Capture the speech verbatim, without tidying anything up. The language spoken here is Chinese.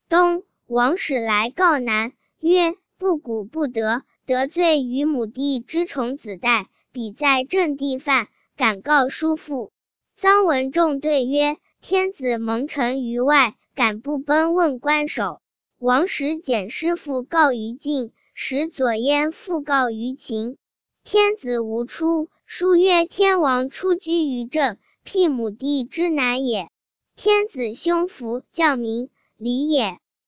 冬，王使来告南，曰：不古不德，得罪于母弟之宠子代，彼在正地犯，敢告叔父。臧文仲对曰：天子蒙尘于外，敢不奔问官守？王使简师父告于晋，使左焉复告于秦。天子无出，书曰天王出居于政，辟母弟之难也。天子兄服，教民，礼也。